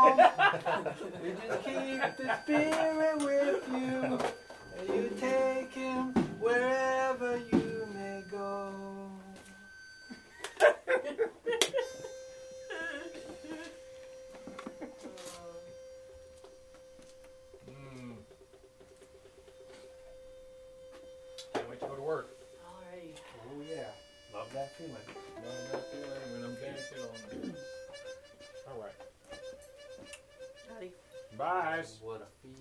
home. You just keep the spirit with you. And you take him wherever you may go. Can't wait to go to work. Alrighty. Oh yeah, love that feeling. Love that feeling when I'm dancing on it. All right. Howdy. Bye. What a feeling.